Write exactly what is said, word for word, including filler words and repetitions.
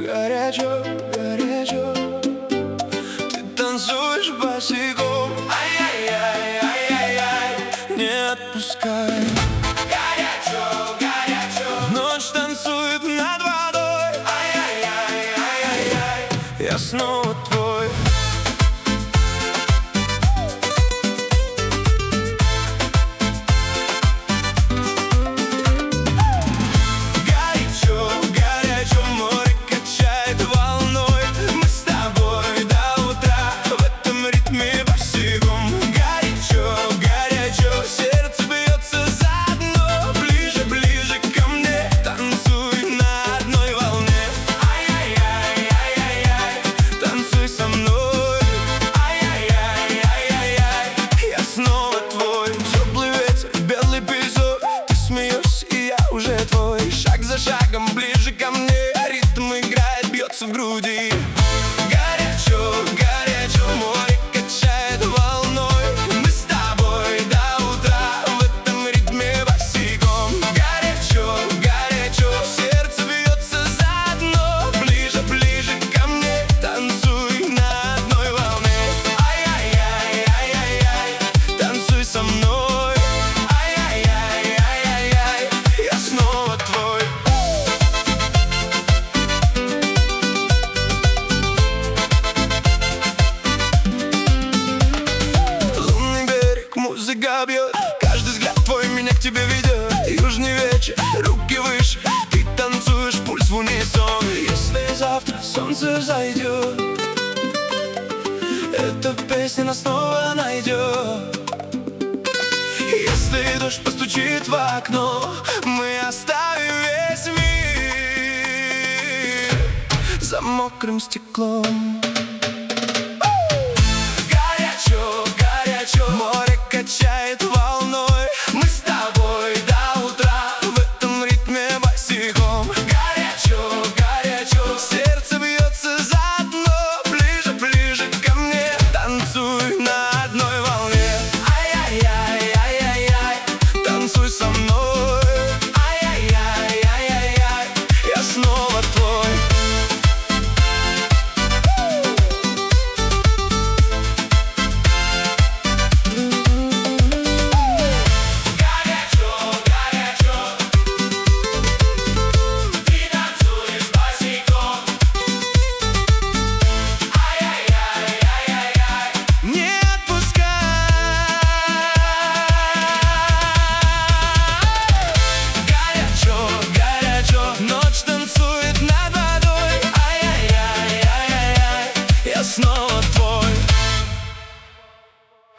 горячо, горячо. Ты танцуешь босиком, ай-яй-яй, ай-яй-яй, не отпускай. Горячо, горячо. Ночь танцует над водой, ай-яй-яй, ай-яй-яй, я снова твой. Шаг за шагом ближе ко мне, ритм играет, бьется в груди. Горячо, горячо, море качает волной. Мы с тобой до утра в этом ритме босиком. Горячо, горячо, сердце бьется заодно. Ближе, ближе ко мне, танцуй на одной волне. Ай-яй-яй, ай-яй-яй, танцуй со мной. Ай-яй-яй, ай-яй-яй, я снова твой. Музыка бьет, каждый взгляд твой меня к тебе ведет. Южный вечер, руки выше, ты танцуешь, пульс в унисон. Если завтра солнце зайдет, эта песня нас снова найдет. Если дождь постучит в окно, мы оставим весь мир за мокрым стеклом.